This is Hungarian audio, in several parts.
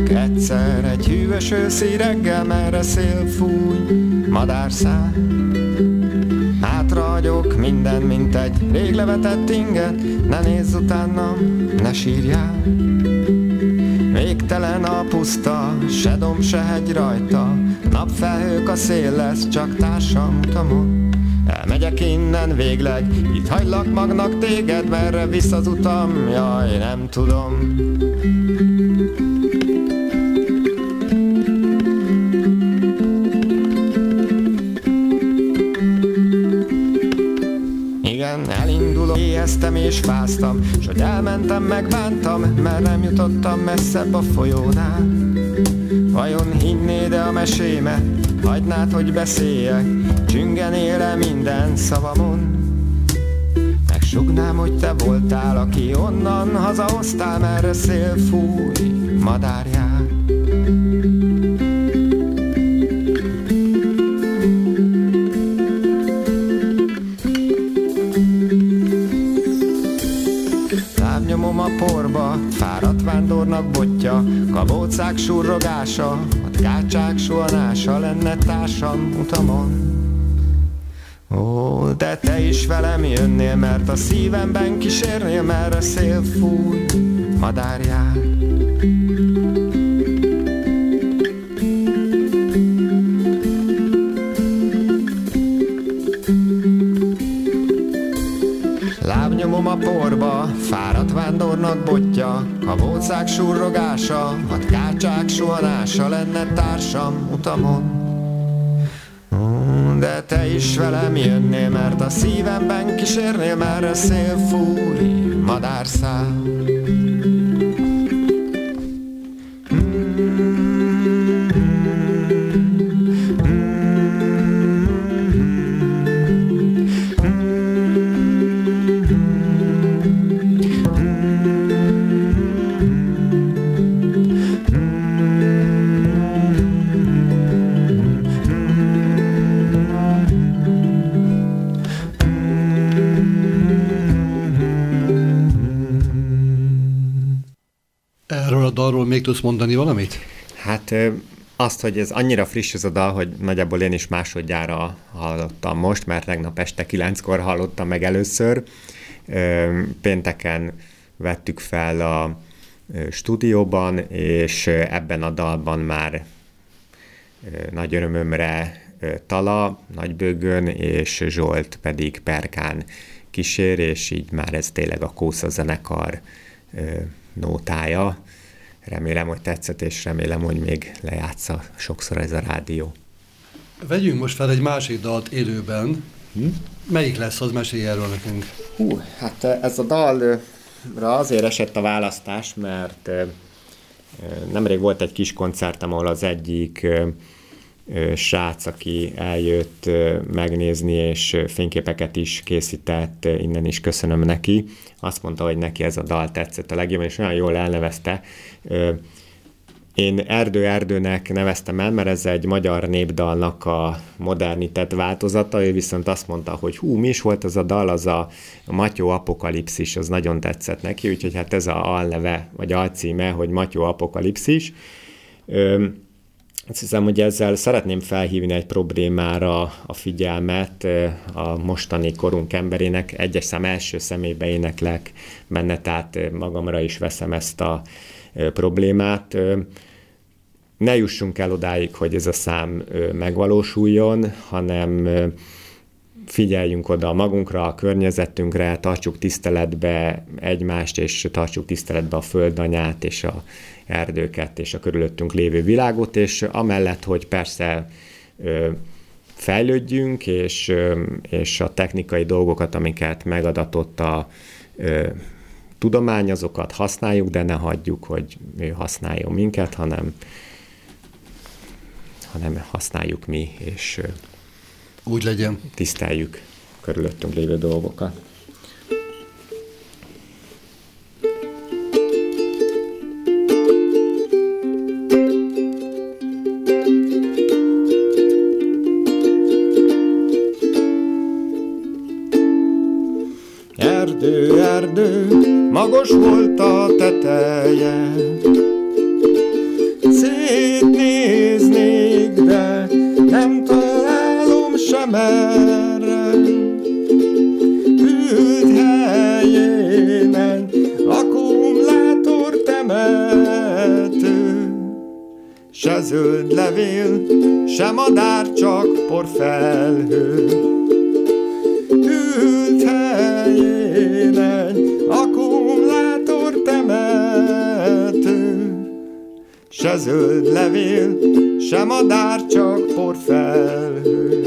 Csak egyszer egy hűvös őszi reggel, merre szél fúj, madárszál. Hátrahagyok minden, mint egy rég levetett inget, ne nézz utánam, ne sírjál. Végtelen a puszta, se domb, se hegy rajta, napfelhők, a szél lesz csak társam utamon. Elmegyek innen végleg, itt hagylak magnak téged, merre visz az utam, jaj, nem tudom. Igen, elindulok, éheztem és fáztam, s hogy elmentem, megbántam, mert nem jutottam messzebb a folyónál. Vajon hinnéd-e a mesémet, hagynád, hogy beszéljek, csüngenél-e minden szavamon? Megsugnám, hogy te voltál, aki onnan hazahoztál, merre szél fúj, madárjár. Lábnyomom a porba, fáradt vándornak botja, kabócák surrogása, a tkácsák suhanása lenne társam utamon. Ó, de te is velem jönnél, mert a szívemben kísérnél, merre szél fúj, madárjár. Lábnyomom a porba, fáradt vándornak botja, kabócák surrogása, a tkácsák suhanása lenne társam utamon. De te is velem jönnél, mert a szívemben kísérnél, merre szél fúj, madárszál. Arról még tudsz mondani valamit? Hát azt, hogy ez annyira friss ez a dal, hogy nagyjából én is másodjára hallottam most, mert tegnap este 9-kor hallottam meg először. Pénteken vettük fel a stúdióban, és ebben a dalban már nagy örömömre Tala, Nagybőgön, és Zsolt pedig perkán kísér, és így már ez tényleg a Kósza zenekar nótája. Remélem, hogy tetszett, és remélem, hogy még lejátsza sokszor ez a rádió. Vegyünk most fel egy másik dalt élőben. Melyik lesz az? Mesélj erről nekünk. Hát ez a dalra azért esett a választás, mert nemrég volt egy kis koncertem, ahol az egyik srác, aki eljött megnézni, és fényképeket is készített, innen is köszönöm neki. Azt mondta, hogy neki ez a dal tetszett a legjobban, és olyan jól elnevezte. Én Erdőnek neveztem el, mert ez egy magyar népdalnak a modernitett változata, ő viszont azt mondta, hogy mi is volt az a dal, az a Matyó Apokalipszis, az nagyon tetszett neki, úgyhogy hát ez a alneve, vagy alcíme, hogy Matyó Apokalipszis. Azt hiszem, hogy ezzel szeretném felhívni egy problémára a figyelmet a mostani korunk emberének. Egyes szám első személybe éneklek benne, tehát magamra is veszem ezt a problémát. Ne jussunk el odáig, hogy ez a szám megvalósuljon, hanem figyeljünk oda magunkra, a környezetünkre, tartsuk tiszteletbe egymást, és tartsuk tiszteletbe a földanyát, és a erdőket, és a körülöttünk lévő világot, és amellett, hogy persze fejlődjünk, és a technikai dolgokat, amiket megadatott a tudomány, azokat használjuk, de ne hagyjuk, hogy ő használjon minket, hanem használjuk mi, és úgy legyen. Tiszteljük körülöttünk lévő dolgokat. Erdő, erdő, magos volt a teteje, zöld levél, se madár, csak porfelhő. Ült helyén egy akkumulátor temető, se zöld levél, se madár, csak porfelhő.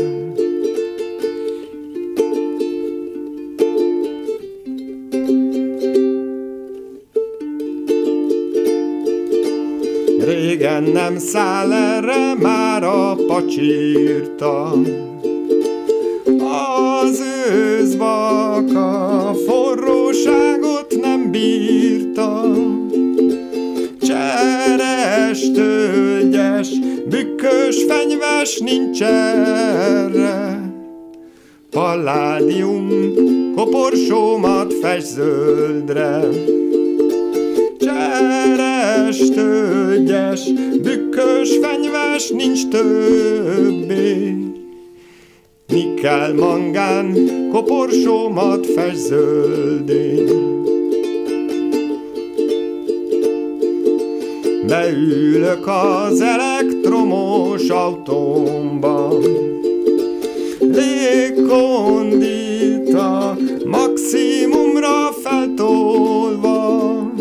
Régen nem száll erre már a pacsirta, az őszbaka forróságot nem bírta. Cseres, tölgyes, bükkös, fenyves nincs erre, palládium koporsómat fest zöldre. Cseres, tölgyes, bükkös, fenyves nincs többé, nikkel, mangán koporsómat fest zöldé. Beülök az elektromos autómba, légkondita maximumra feltolva,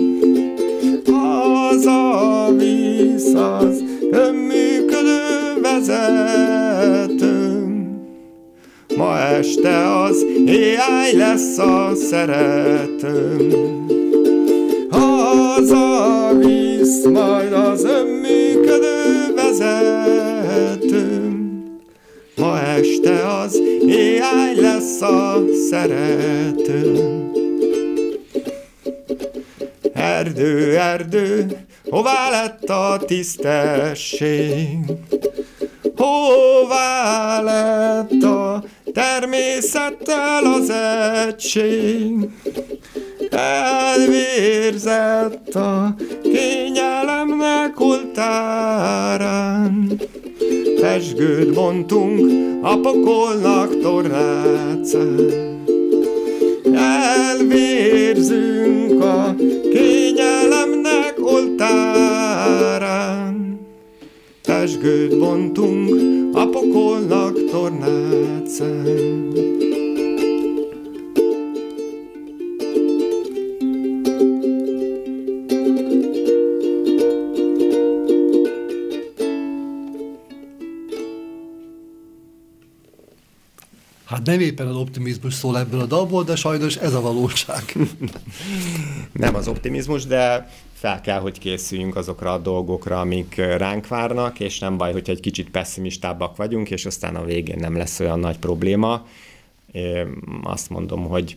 az a víz az önműködő vezetőm. Ma este az AI lesz a szeretőm. Az a víz majd az önműködő vezetőm. Ma este az AI lesz a szeretőm. Erdő, erdő, hová lett a tisztesség? Hová lett a természettel az egység? Elvérzett a kényelemnek oltárán, pezsgőt bontunk a pokolnak tornácán. Elvérzünk a kényelemnek oltárán, pezsgőt bontunk a pokolnak tornácán. Hát nem éppen az optimizmus szól ebből a dalból, de sajnos ez a valóság. Nem az optimizmus, de fel kell, hogy készüljünk azokra a dolgokra, amik ránk várnak, és nem baj, hogyha egy kicsit pessimistábbak vagyunk, és aztán a végén nem lesz olyan nagy probléma. Én azt mondom, hogy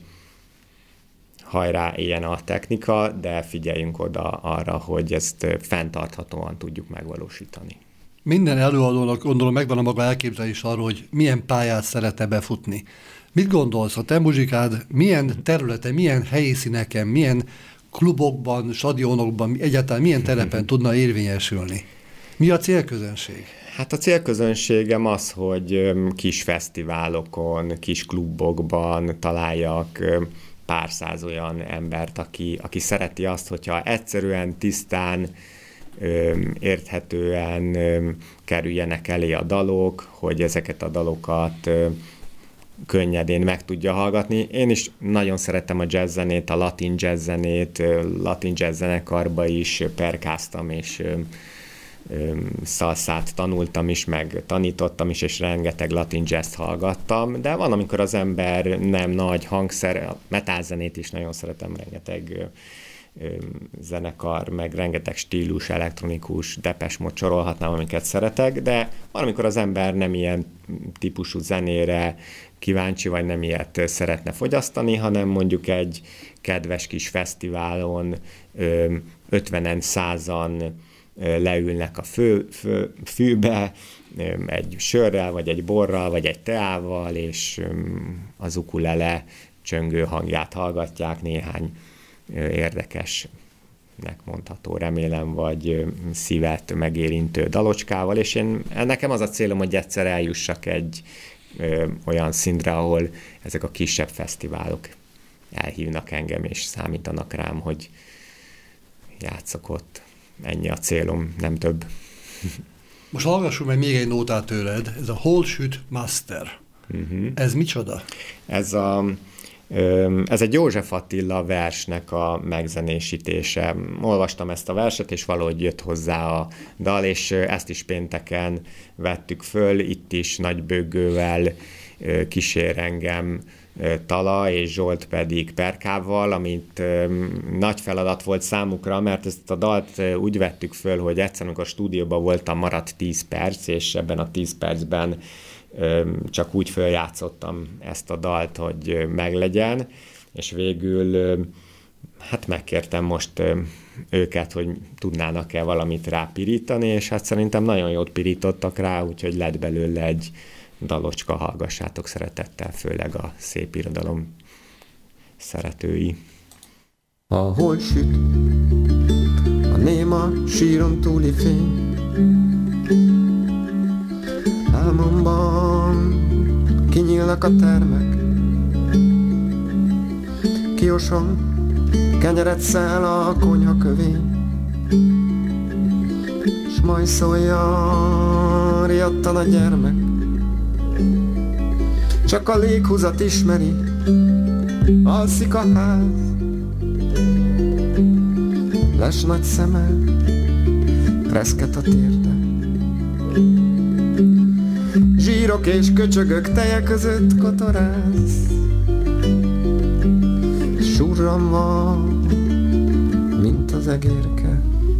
hajrá, éljen a technika, de figyeljünk oda arra, hogy ezt fenntarthatóan tudjuk megvalósítani. Minden előadónak gondolom megvan a maga elképzelés arról, hogy milyen pályát szeretne befutni. Mit gondolsz, a te muzsikád milyen területen, milyen helyszíneken, milyen klubokban, stadionokban, egyáltalán milyen terepen tudna érvényesülni? Mi a célközönség? Hát a célközönségem az, hogy kis fesztiválokon, kis klubokban találjak pár száz olyan embert, aki szereti azt, hogyha egyszerűen, tisztán, érthetően kerüljenek elé a dalok, hogy ezeket a dalokat könnyedén meg tudja hallgatni. Én is nagyon szeretem a jazz zenét, a latin jazz zenét, latin jazz zenekarba is perkáztam, és szalszát tanultam is, meg tanítottam is, és rengeteg latin jazz hallgattam, de van, amikor az ember nem nagy hangszer, a metal zenét is nagyon szeretem, rengeteg zenekar, meg rengeteg stílus, elektronikus, Depeche Mode sorolhatnám, amiket szeretek, de valamikor az ember nem ilyen típusú zenére kíváncsi, vagy nem ilyet szeretne fogyasztani, hanem mondjuk egy kedves kis fesztiválon 50-en, 100-an leülnek a fűbe, egy sörrel, vagy egy borral, vagy egy teával, és az ukulele csöngő hangját hallgatják, néhány érdekesnek mondható, remélem, vagy szívet megérintő dalocskával, és nekem az a célom, hogy egyszer eljussak egy olyan szintre, ahol ezek a kisebb fesztiválok elhívnak engem, és számítanak rám, hogy játszok ott. Ennyi a célom, nem több. Most hallgassunk meg még egy nótát tőled, ez a Hol süt Master. Ez micsoda? Ez egy József Attila versnek a megzenésítése. Olvastam ezt a verset, és valahogy jött hozzá a dal, és ezt is pénteken vettük föl, itt is Nagy Böggővel kísér engem Tala, és Zsolt pedig perkával, amit nagy feladat volt számukra, mert ezt a dalt úgy vettük föl, hogy egyszer, amikor a stúdióban voltam, maradt 10 perc, és ebben a 10 percben csak úgy följátszottam ezt a dalt, hogy meglegyen, és végül hát megkértem most őket, hogy tudnának-e valamit rápirítani, és hát szerintem nagyon jót pirítottak rá, úgyhogy lett belőle egy dalocska, hallgassátok szeretettel, főleg a szép irodalom szeretői. Ahol süt a néma síron túli fény, álmomban kinyílnak a termek, kiosom kenyeret szel a konyha kövény, s majd szólja riadtan a gyermek, csak a léghúzat ismeri, alszik a ház, les nagy szeme, reszket a térde. Zsírok és köcsögök teje között kotoráz, surranva, mint az egérke.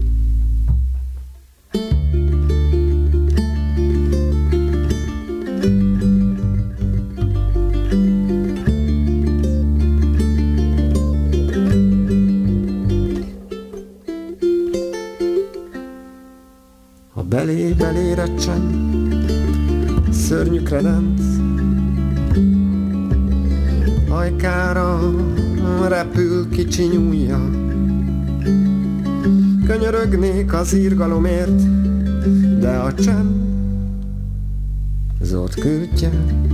Ha belé recsen, szörnyű kredenc, ajkára repül kicsi nyúlja, könyörögnék az irgalomért, de a csend zord kürtje,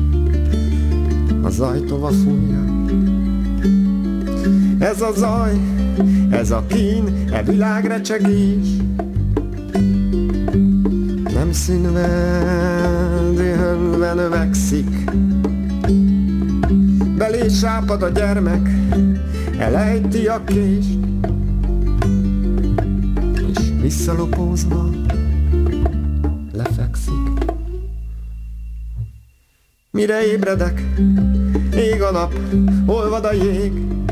a zaj tova fújja. Ez a zaj, ez a kín, e világ recsegés, nem színve, dühönve növekszik. Belé sápad a gyermek, elejti a kést, és visszalopózva lefekszik. Mire ébredek, ég a nap, olvad a jég,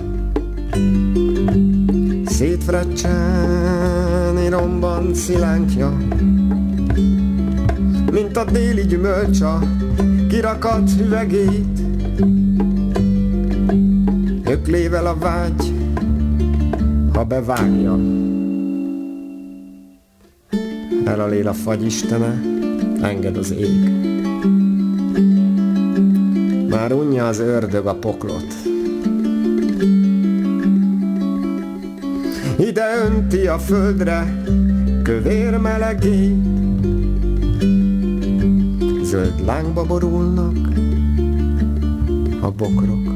szétfreccsen, rombant szilánkja, mint a déli gyümölcsa, kirakat üvegét, öklével a vágy, ha bevágja. Elalél a fagyistene, enged az ég. Már unja az ördög a poklot. Ide önti a földre kövér melegét, zöld lángba borulnak a bokrok.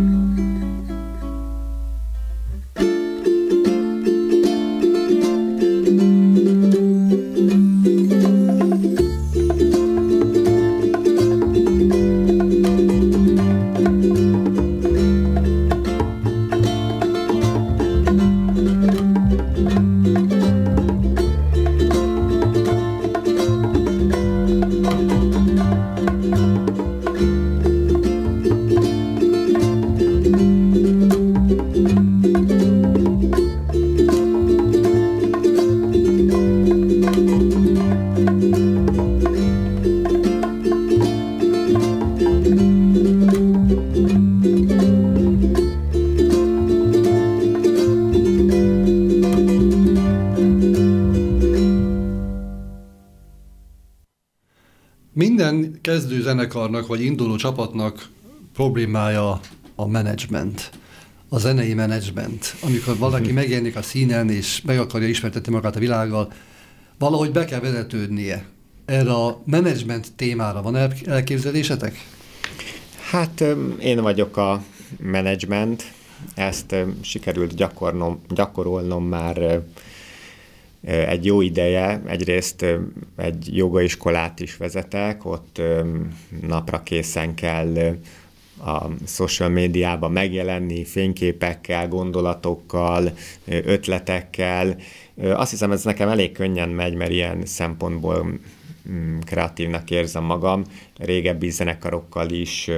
Minden kezdő zenekarnak vagy induló csapatnak problémája a menedzsment, a zenei menedzsment. Amikor valaki megjelenik a színen és meg akarja ismertetni magát a világgal, valahogy be kell vezetődnie. Erre a menedzsment témára van elképzelésetek? Hát én vagyok a menedzsment, ezt sikerült gyakorolnom már egy jó ideje, egyrészt egy jogaiskolát is vezetek, ott napra készen kell a social médiában megjelenni, fényképekkel, gondolatokkal, ötletekkel. Azt hiszem, ez nekem elég könnyen megy, mert ilyen szempontból kreatívnak érzem magam. Régebbi zenekarokkal is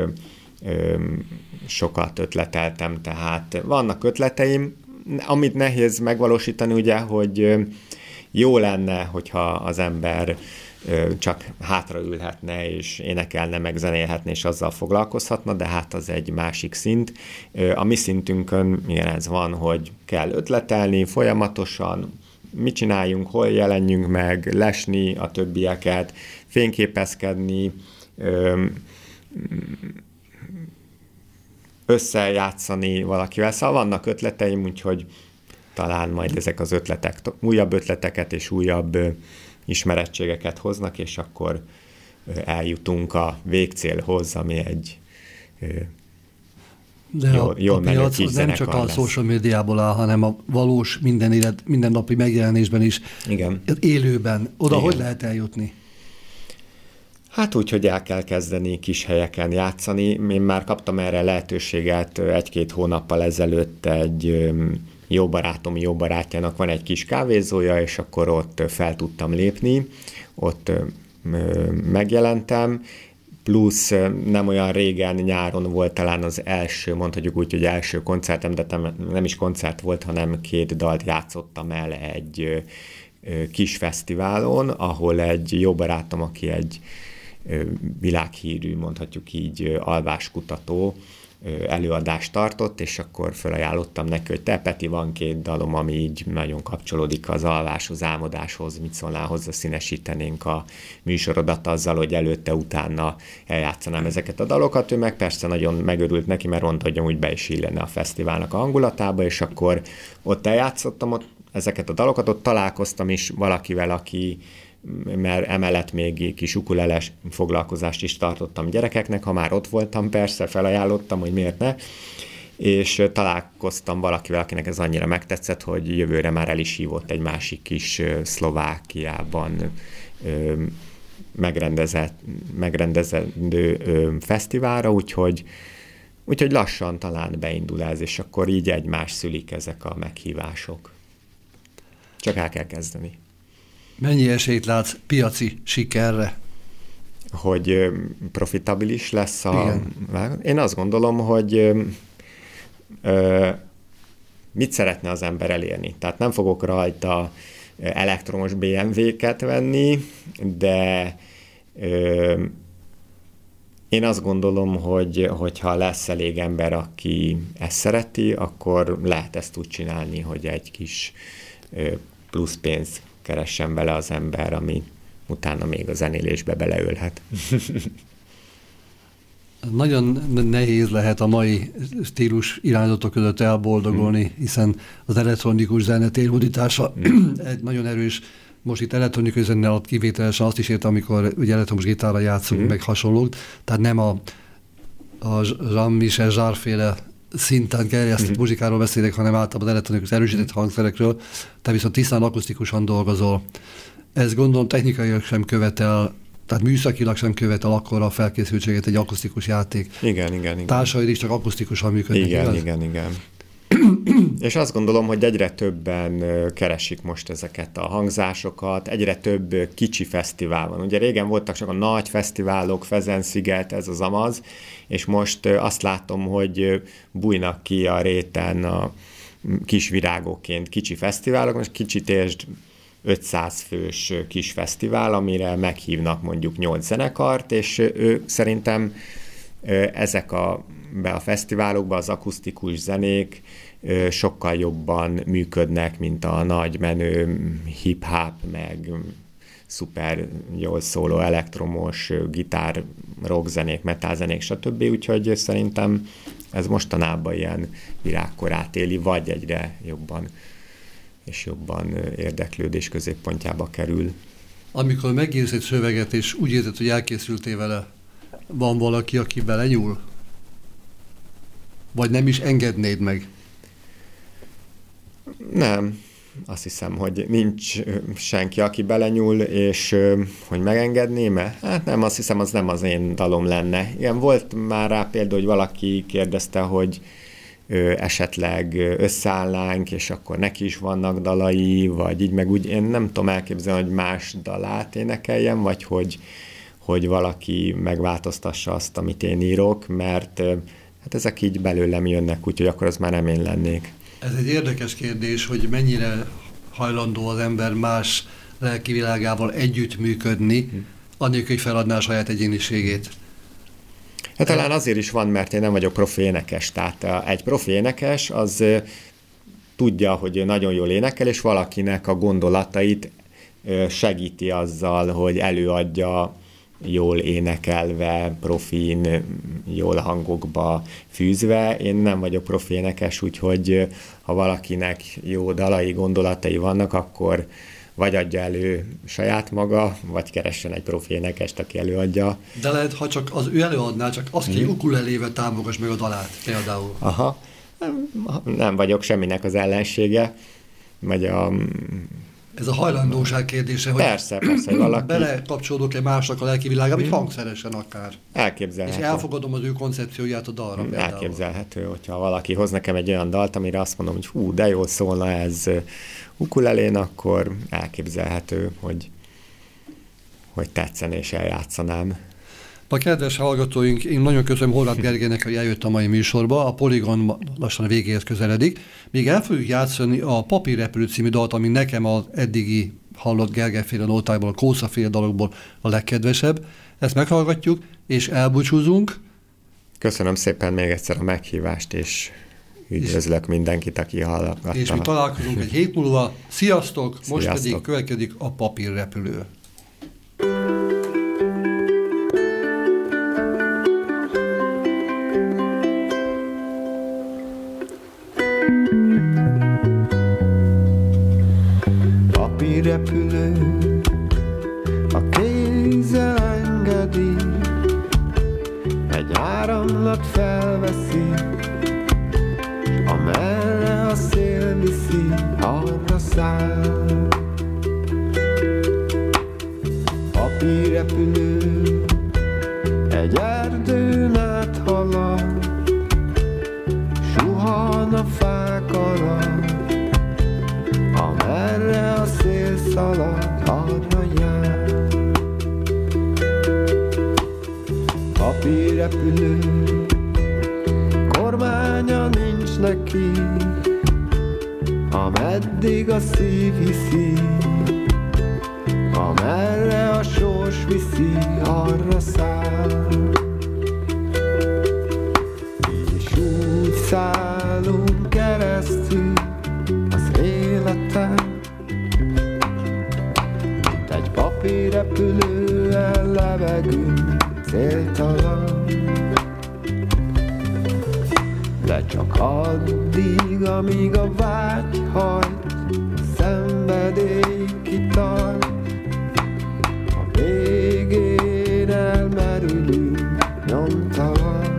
sokat ötleteltem, tehát vannak ötleteim, amit nehéz megvalósítani, ugye, hogy jó lenne, hogyha az ember csak hátraülhetne, és énekelne, meg zenélhetne, és azzal foglalkozhatna, de hát az egy másik szint. A mi szintünkön igen, ez van, hogy kell ötletelni folyamatosan, mit csináljunk, hol jelenjünk meg, lesni a többieket, fényképezkedni, összejátszani valakivel. Szóval vannak ötleteim, úgyhogy talán majd ezek az ötletek újabb ötleteket és újabb ismerettségeket hoznak, és akkor eljutunk a végcélhoz, ami egy jól menő kis zenekar nem csak a social médiából áll, hanem a valós mindennapi megjelenésben is, igen. Élőben. Oda igen. Hogy lehet eljutni? Hát úgy, hogy el kell kezdeni kis helyeken játszani. Én már kaptam erre lehetőséget 1-2 hónappal ezelőtt egy jó barátjának van egy kis kávézója, és akkor ott fel tudtam lépni, ott megjelentem, plusz nem olyan régen nyáron volt talán az első, mondhatjuk úgy, hogy első koncertem, de nem is koncert volt, hanem 2 dalt játszottam el egy kis fesztiválon, ahol egy jó barátom, aki egy világhírű, mondhatjuk így, alváskutató, előadást tartott, és akkor felajánlottam neki, hogy te Peti, van 2 dalom, ami így nagyon kapcsolódik az alváshoz, álmodáshoz, mit szólnál hozzá, színesítenénk a műsorodat azzal, hogy előtte-utána eljátszanám ezeket a dalokat. Ő meg persze nagyon megörült neki, mert mondta, hogy úgy be is illene a fesztiválnak a hangulatába, és akkor ott eljátszottam ezeket a dalokat, ott találkoztam is valakivel, aki mert emellett még kis ukuleles foglalkozást is tartottam gyerekeknek, ha már ott voltam, persze felajánlottam, hogy miért ne, és találkoztam valakivel, akinek ez annyira megtetszett, hogy jövőre már el is hívott egy másik kis Szlovákiában megrendezendő fesztiválra, úgyhogy lassan talán beindul ez, és akkor így egymás szülik ezek a meghívások. Csak el kell kezdeni. Mennyi esélyt látsz piaci sikerre? Hogy profitabilis lesz a... Igen. Én azt gondolom, hogy mit szeretne az ember elérni. Tehát nem fogok rajta elektromos BMW-ket venni, de én azt gondolom, hogy ha lesz elég ember, aki ezt szereti, akkor lehet ezt úgy csinálni, hogy egy kis plusz pénz keressen bele az ember, ami utána még a zenélésbe beleölhet. Nagyon nehéz lehet a mai stílus irányzatok között elboldogulni, hiszen az elektronikus zene térhódítása egy nagyon erős, most itt elektronikus zene alatt kivételesen azt is értem, amikor ugye elektromos gitárra játszunk, meg hasonlók, tehát nem a Jean-Michel Jarre-féle szinten gerjesztett muzsikáról beszélek, hanem általában az elektronikus erősített hangszerekről, te viszont tisztán akusztikusan dolgozol. Ez gondolom technikailag sem követel, tehát műszakilag sem követel akkora a felkészültséget egy akusztikus játék. Igen. Társaid is csak akusztikusan működnek, Igen. És azt gondolom, hogy egyre többen keresik most ezeket a hangzásokat, egyre több kicsi fesztivál van. Ugye régen voltak csak a nagy fesztiválok, Fezen-sziget, ez az amaz, és most azt látom, hogy bújnak ki a réten a kis virágokként kicsi fesztiválok, most kicsit értsd 500 fős kis fesztivál, amire meghívnak mondjuk 8 zenekart, és ő szerintem ezek a fesztiválokban az akusztikus zenék sokkal jobban működnek, mint a nagy menő hip-hop, meg szuper jól szóló elektromos gitár, rockzenék, metalzenék, stb. Úgyhogy szerintem ez mostanában ilyen virágkorát éli, vagy egyre jobban és jobban érdeklődés középpontjába kerül. Amikor megírsz egy szöveget, és úgy érzed, hogy elkészültél vele, van valaki, aki belenyúl? Vagy nem is engednéd meg? Nem. azt hiszem, hogy nincs senki, aki belenyúl, és hogy megengedném-e? Hát nem, azt hiszem, az nem az én dalom lenne. Igen, volt már rá példa, hogy valaki kérdezte, hogy esetleg összeállnánk, és akkor neki is vannak dalai, vagy így meg úgy. Én nem tudom elképzelni, hogy más dalát énekeljem, vagy hogy valaki megváltoztassa azt, amit én írok, mert hát ezek így belőlem jönnek, úgyhogy akkor az már nem én lennék. Ez egy érdekes kérdés, hogy mennyire hajlandó az ember más lelki világával együttműködni, annélkül, hogy feladná a saját egyéniségét. Hát talán azért is van, mert én nem vagyok profi énekes. Tehát egy profi énekes az tudja, hogy nagyon jól énekel, és valakinek a gondolatait segíti azzal, hogy előadja jól énekelve, profin, jól hangokba fűzve. Én nem vagyok profi énekes, úgyhogy ha valakinek jó dalai, gondolatai vannak, akkor vagy adja elő saját maga, vagy keressen egy profi énekest, aki előadja. De lehet, ha csak az ő előadná, csak azt ki ukulelével támogass meg a dalát például. Aha. Nem vagyok semminek az ellensége. Vagy ez a hajlandóság kérdése, hogy persze, hogy valaki belekapcsolódok-e másnak a lelki világába, vagy hangszeresen akár. Elképzelhető. És elfogadom az ő koncepcióját a dalra például. Elképzelhető, hogyha valaki hoz nekem egy olyan dalt, amire azt mondom, hogy hú, de jól szólna ez ukulelén, akkor elképzelhető, hogy tetszene és eljátszanám. A kedves hallgatóink, én nagyon köszönöm Horváth Gergelynek, hogy eljött a mai műsorba, a Poligon lassan a végéhez közeledik. Még el fogjuk játszani a Papírrepülő című dalt, ami nekem az eddigi hallott Gergely-féle nótákból, a Kósza-féle dalokból a legkedvesebb. Ezt meghallgatjuk, és elbúcsúzunk. Köszönöm szépen még egyszer a meghívást, és üdvözlök mindenkit, aki hallgatta. És mi találkozunk egy hét múlva. Sziasztok! Most pedig következik a Papírrepülő. Papírrepülő a kézzel engedi, egy áramlat felveszi, amerre a szél viszi, arra száll. Papírrepülő egy erdőn áthalad, suhan a fák alatt, amerre a szél szalad, arra jár. Papírrepülő, kormánya nincs neki, ameddig a szív hiszi, amerre a sors viszi, arra száll. És úgy szállunk keresztül az életen, mint egy papírrepülően levegünk céltalan. De csak addig, amíg a vágy hajt, szenvedély kitart, a végén elmerülünk nyomtalan.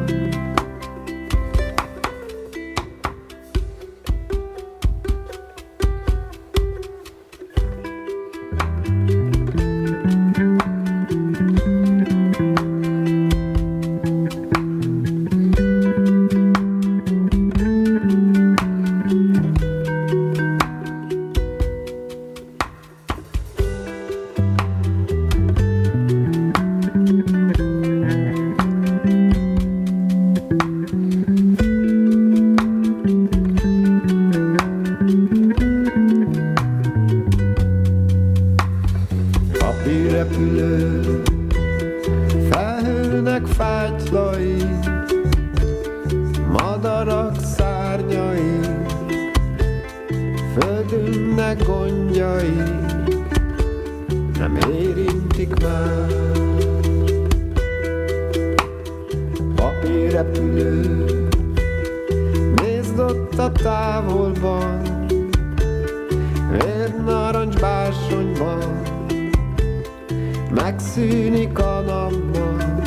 Papírrepülő, felhőnek fájtlai, madarak szárnyai, földünknek gondjai nem érintik már. Papírrepülő, nézd ott a távolban, vérnarancs bársonyban, megszűnik a napban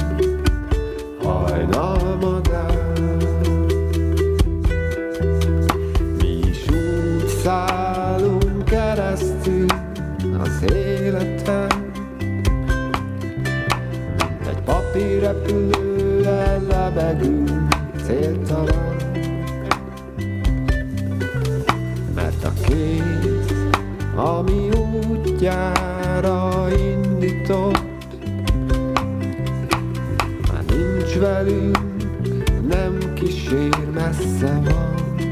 hajnalmadár. Mi is úgy szállunk repülően lebegünk céltalan, mert a kéz, ami útjára indított, már nincs velünk, nem kísér, messze van.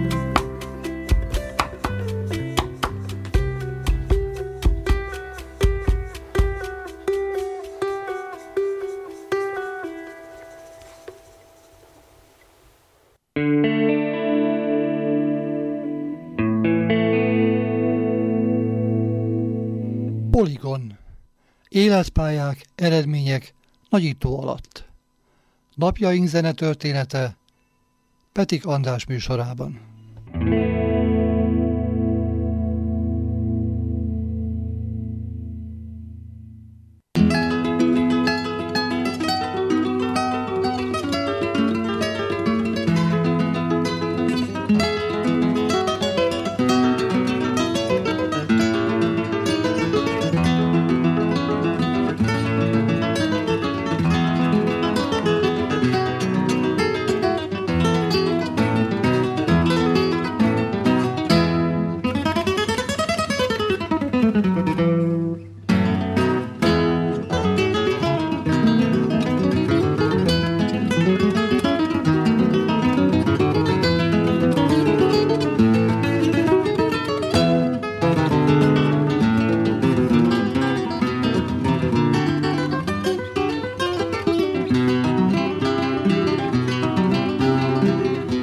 Poligon. Életpályák, eredmények nagyító alatt. Napjaink zenetörténete Petik András műsorában.